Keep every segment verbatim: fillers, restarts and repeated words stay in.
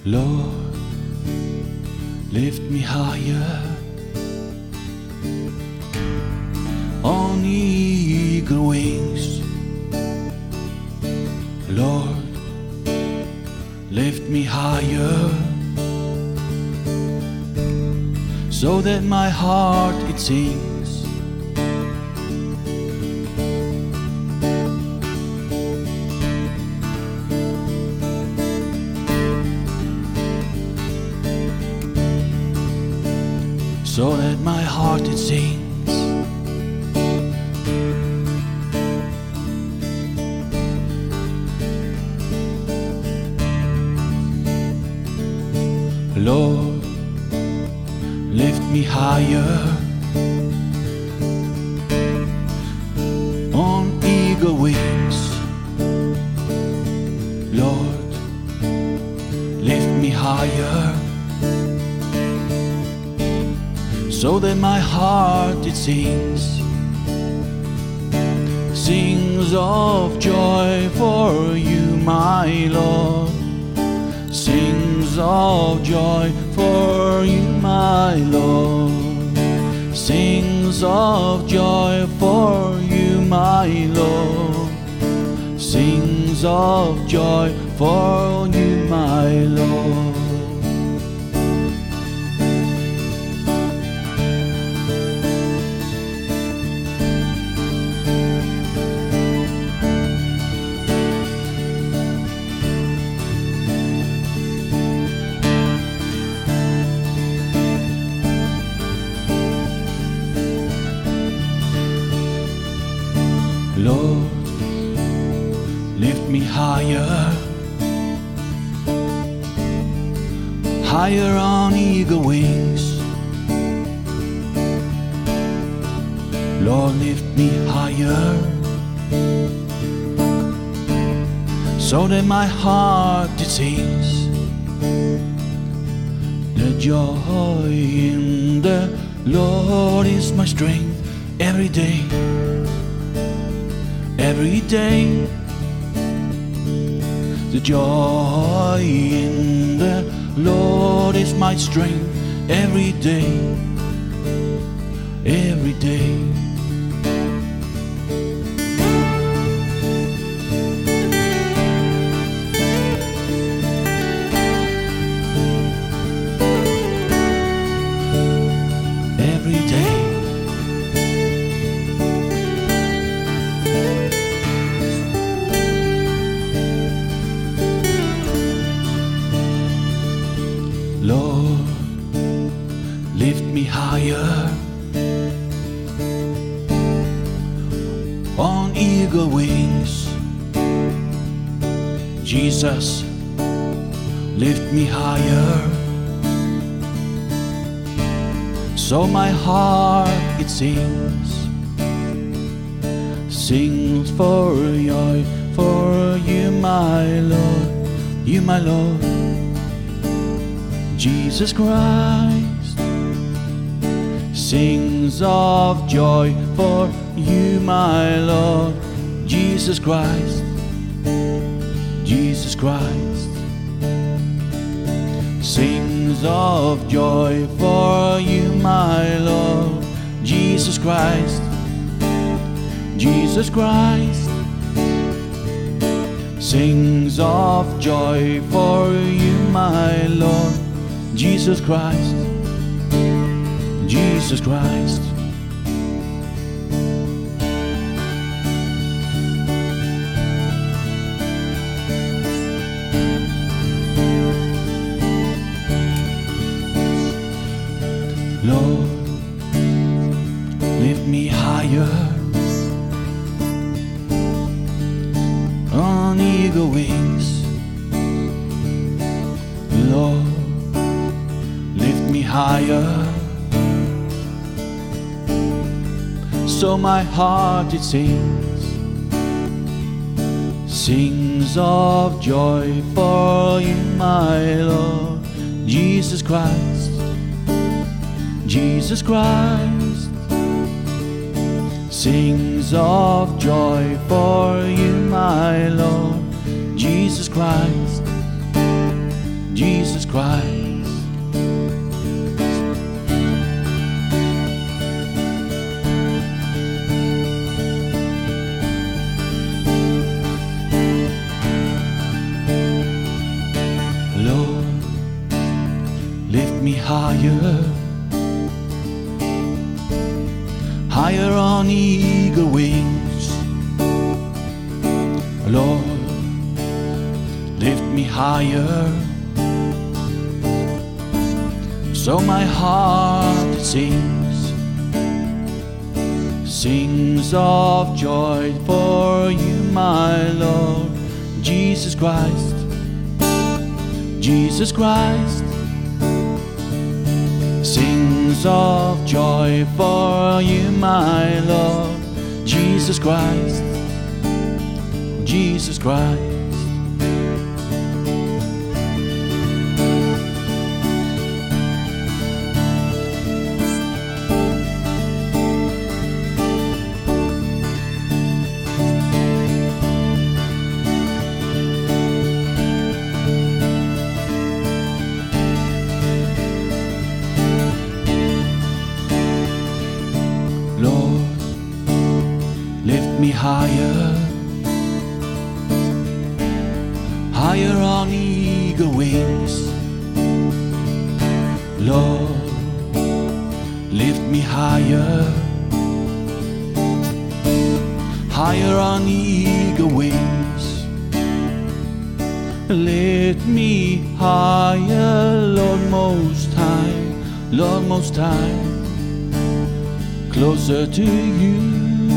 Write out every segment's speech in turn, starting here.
Lord, lift me higher on eagle wings. Lord, lift me higher so that my heart it sings. So that my heart it sings. Lord, lift me higher on eagle wings. Lord, lift me higher so that my heart it sings, sings of joy for you, my Lord, sings of joy for you, my Lord, sings of joy for you, my Lord, sings of joy for you, my Lord. Lord, lift me higher, higher on eagle wings. Lord, lift me higher so that my heart it sings. The joy in the Lord is my strength every day. Every day, the joy in the Lord is my strength. Every day, every day. Every day. Lord, lift me higher on eagle wings. Jesus, lift me higher so my heart it sings, sings for joy for you, my Lord, you, my Lord. Jesus Christ sings of joy for you, my Lord. Jesus Christ, Jesus Christ sings of joy for you, my Lord. Jesus Christ, Jesus Christ sings of joy for you, my Lord. Jesus Christ, Jesus Christ. Lord, lift me higher on eagle wings. Lord, lift me higher so my heart it sings, sings of joy for you, my Lord. Jesus Christ, Jesus Christ sings of joy for you, my Lord. Jesus Christ, Jesus Christ. Lord, lift me higher, higher on eagle wings. Lord, lift me higher, so my heart it sings, sings of joy for you, my Lord. Jesus Christ, Jesus Christ, sings of joy for you, my Lord. Jesus Christ, Jesus Christ. Lord, lift me higher, higher on eagle wings. Lord, lift me higher, higher on eagle wings. Lift me higher, Lord Most High, Lord Most High, closer to you.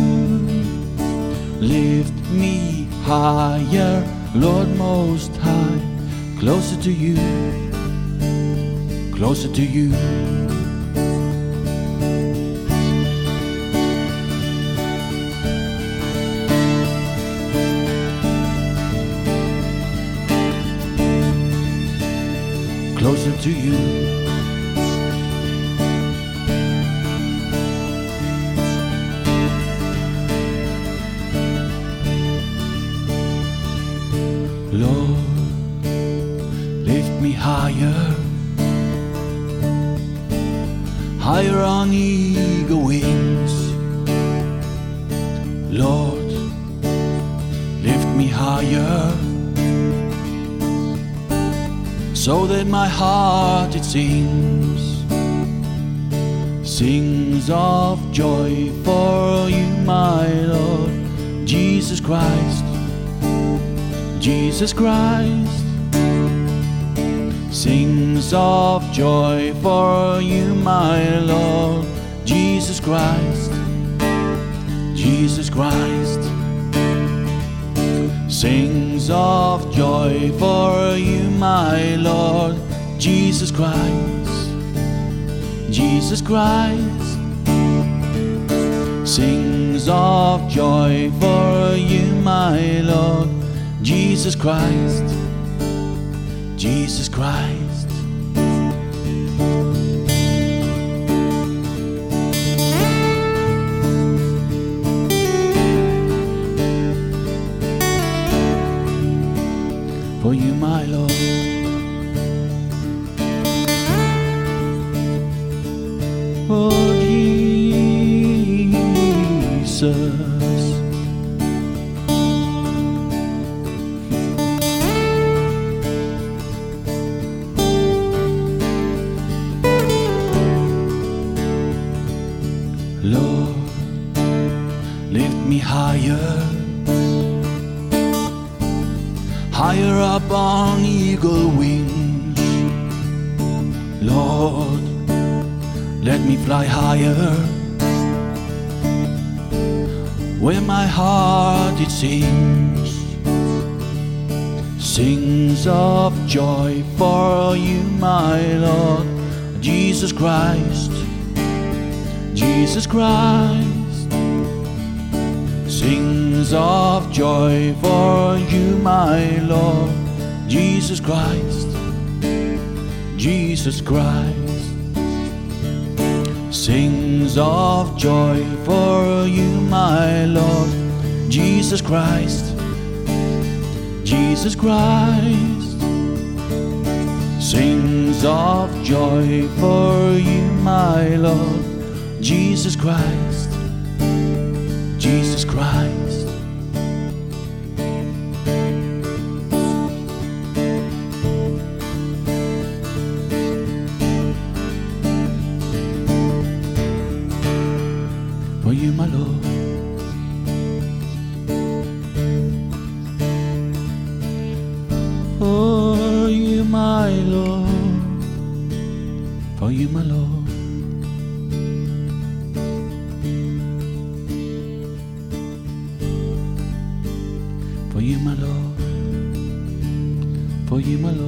Lift me higher, Lord Most High, closer to you, closer to you. Closer to you. Lord, lift me higher, higher on eagle wings. Lord, lift me higher, so that my heart it sings, sings of joy for you, my Lord. Jesus Christ, Jesus Christ, sings of joy for you, my Lord. Jesus Christ, Jesus Christ, sings of joy for you, my Lord. Jesus Christ, Jesus Christ, sings of joy for you, my Lord. Jesus Christ, Jesus Christ. For you, my Lord. Oh, Jesus. Lord, lift me higher, higher up on eagle wings. Lord, let me fly higher, where my heart it sings, sings of joy for you, my Lord. Jesus Christ, Jesus Christ, sings of joy for you, my Lord. Jesus Christ, Jesus Christ, sings of joy for you, my Lord. Jesus Christ, Jesus Christ, sings of joy for you, my Lord. Jesus Christ, Jesus Christ. For you, my Lord. For you, my Lord. For you, my Lord. For you, my Lord. For you, my Lord.